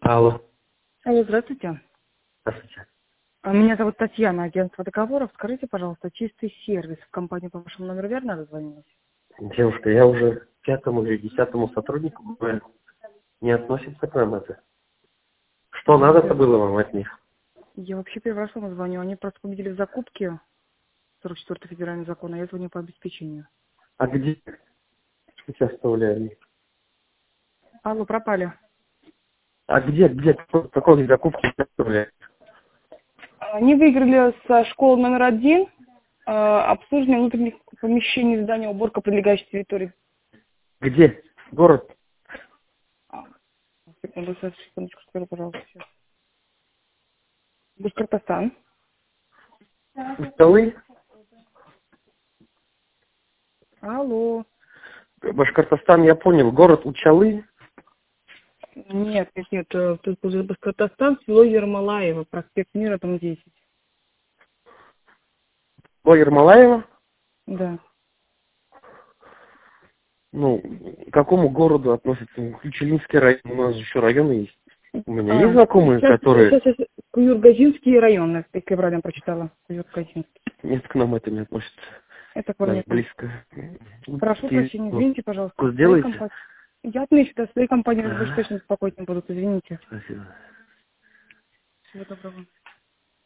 Алло. Алло, здравствуйте. Здравствуйте. Меня зовут Татьяна, агентство договоров. Скажите, пожалуйста, чистый сервис в компании по вашему номеру верно дозвонилась? Девушка, я уже 5-му или 10-му сотруднику говорю, не относится к нам это. Что надо-то было вам от них? Я вообще первый раз вам звоню. Они просто победили в закупке 44-й федеральный закон, а я звоню по обеспечению. А где участвовали? Алло, пропали. А где, какой закупки участвовали? Они выиграли со школы номер 1 обслуживание внутренних помещений здания, уборка прилегающей территории. Где? Город? Секундочку, скажу, пожалуйста. Сейчас. Башкортостан. Столы? Алло. Башкортостан, я понял. Город Учалы? Нет. Тут уже Башкортостан, село Ермолаево, проспект Мира, там 10. Ермолаева? Да. Ну, к какому городу относится? Ключелинский район. У нас еще районы есть. У меня есть знакомые, Сейчас которые... Куюргазинский район, если я правильно прочитала. Куюргазинский. Нет, к нам это не относится. Это к вам Даже нет. близко. Прошу прощения, извините, пожалуйста. Сделайте? Я отмечу, да, своей компании Ага. больше точно беспокоить не будут, извините. Спасибо. Всего доброго.